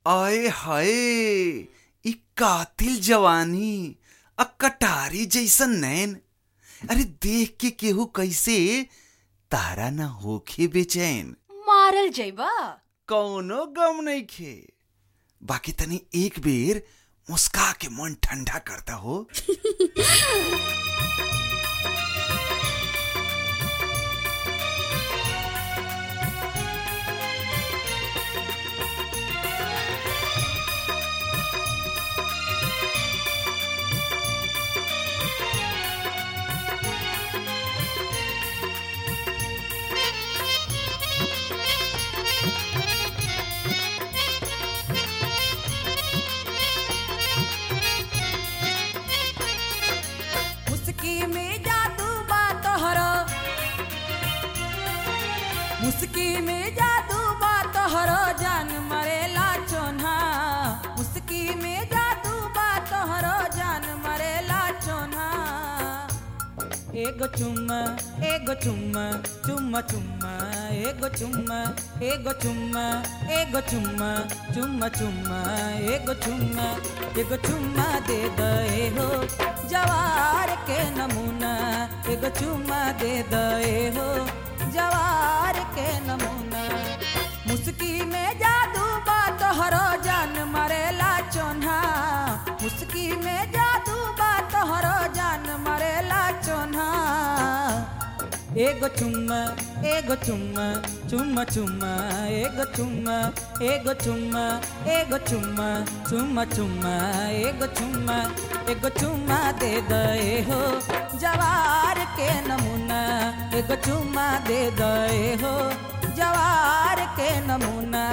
आए हाय, इ कातिल जवानी, कटारी जैसन नैन। अरे देख के केहू कैसे तारा ना होखे बेचैन। मारल जइबा? कौनो गम नहीं खे, बाकी तनी एक बेर मुस्का के मन ठंडा करता हो। मुस्की में जादू बा तोहरो, मुस्की में जादू बा तोहरो, जान मरेला चोन्हा। मुस्की में जादू बा तोहरो, जान मरेला चोन्हा। एगो चुम्मा, एगो चुम्मा, चुम्मा चुम्मा, एगो चुम्मा, एगो चुम्मा, एगो चुम्मा, चुम्मा चुम्मा, एगो चुम्मा, एगो चुम्मा दे दे हो जवार के नमूना। एगो चुम्मा दे दे हो जवार के नमूना। मुस्की में जादू बा तोहरो, जान मरेला चोन्हा। मुस्की में जादू बा तोहरो, जान मरेला चोन्हा। एगो चुम्मा, एगो चुम्मा, चुम्मा चुम्मा, एगो चुम्मा, एगो चुम्मा, एगो चुम्मा, चुम्मा चुम्मा, एगो चुम्मा, एगो चुम्मा दे दे हो जवार के नमूना। एगो चुम्मा दे दे हो जवार के नमूना।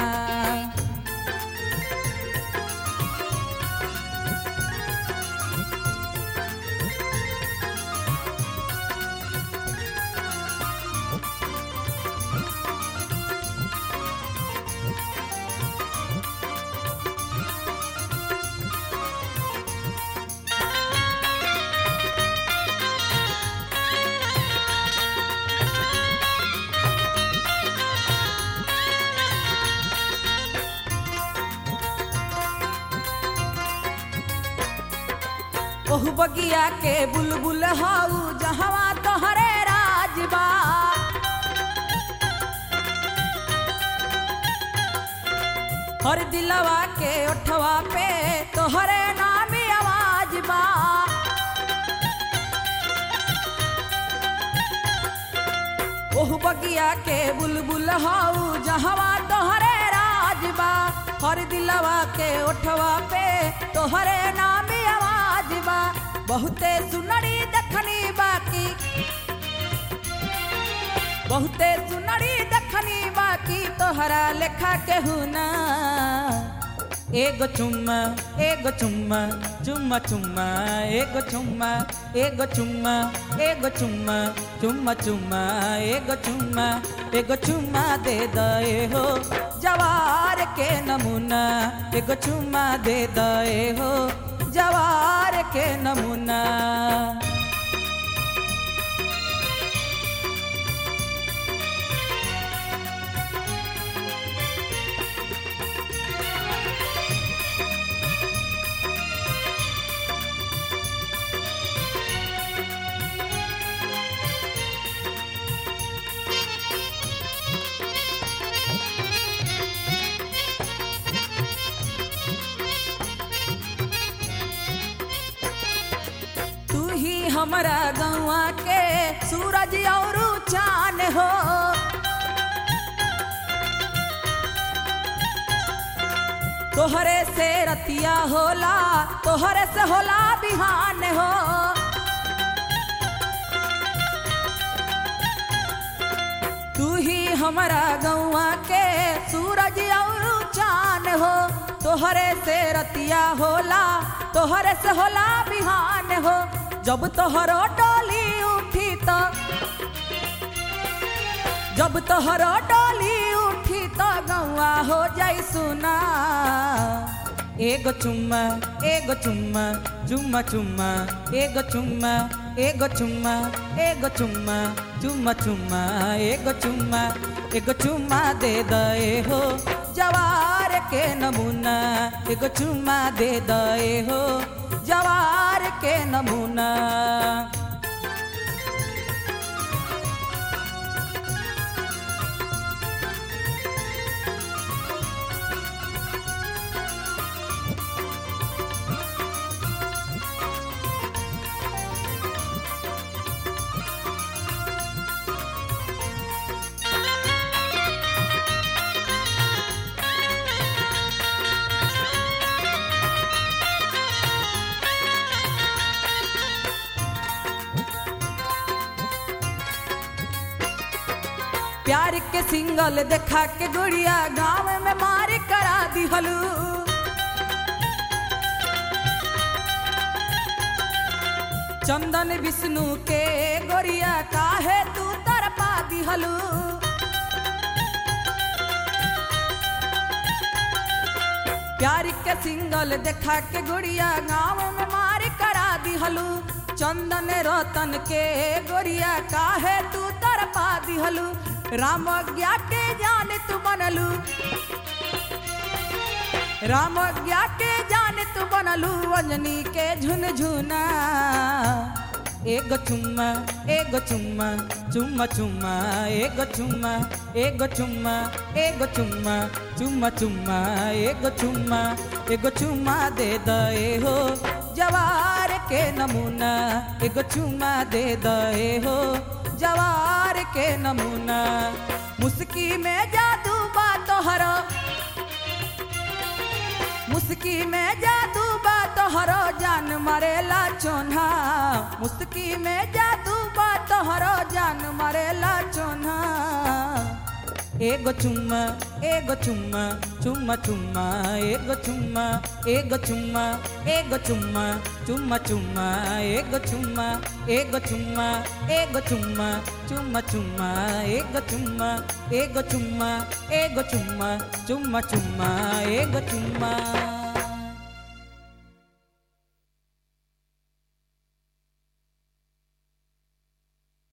ओहु बगिया के बुलबुल हाउ, जहवा तोहरे राजबा। हर दिलवा के ओठवा पे तोहरे नामी आवाज बा। ओहु बगिया के बुलबुल हाउ, जहवा तोहरे राजबा। हर दिलवा के ओठवा पे तोहरे नामी आवाज बा। बहुते सुनरी दखनी बाकी, बहुते सुनरी दखनी बाकी, तोहरा लेखा केहू ना। एगो चुम्मा, एगो चुम्मा, चुम्मा चुम्मा, एगो चुम्मा, एगो चुम्मा, एगो चुम्मा, चुम्मा चुम्मा, एगो चुम्मा, एगो चुम्मा दे दे हो जवार के नमूना। एगो चुम्मा दे दे हो जवार के नमूना। हमरा गौआ के सूरज और चान हो। तोहरे से रतिया होला, तोहरे से होला बिहान हो। तू ही हमरा गौआ के सूरज और चान हो। तोहरे से रतिया होला, तोहरे से होला बिहान हो। जब तोहरो डोली उठी तो, जब तोहरो डोली उठी तो गौआ हो जाई सुना। एगो चुम्मा, एगो चुम्मा, चुम्मा चुम्मा, एगो चुम्मा, एगो चुम्मा, एगो चुम्मा, चुम्मा चुम्मा, एगो चुम्मा, एगो चुम्मा दे दे हो जवार के नमूना एगो चुम्मा दे दए हो जवार के नमूना। प्यार के सिंगल देखा के गुड़िया गाँव में मार करा दिहलू। चंदन विष्णु के गोरिया काहे तू तरपा दिहलू। प्यार के सिंगल देखा के गुड़िया गाँव में मार करा दिहलू। चंदन रतन के गोरिया काहे तू तरपा दिहलू। राम ज्ञा के जान तू बनलू, राम ज्ञा के जान तू बनलू। अंजनी के झुनझुना एगो चुम्मा एगो चुम्मा चुम्मा चुम्मा एगो चुम्मा एगो चुम्मा एगो चुम्मा चुम्मा चुम्मा एगो चुम्मा एगो चुम्मा दे दए हो जवार के नमूना। एगो चुम्मा दे दए हो जवार के नमूना। मुस्की में जादू बा तोहरो, मुस्की में जादू बा तोहरो जान मरेला चोन्हा। मुस्की में जादू बा तोहरो जान मरेला चोन्हा। एगो चुम्मा एगो चुम्मा चुम्मा चुम्मा एगो चुम्मा एगो चुम्मा एगो चुम्मा चुम्मा चुम्मा एगो चुम्मा एगो चुम्मा एगो चुम्मा चुम्मा चुम्मा एगो चुम्मा एगो चुम्मा एगो चुम्मा चुम्मा चुम्मा एगो चुम्मा।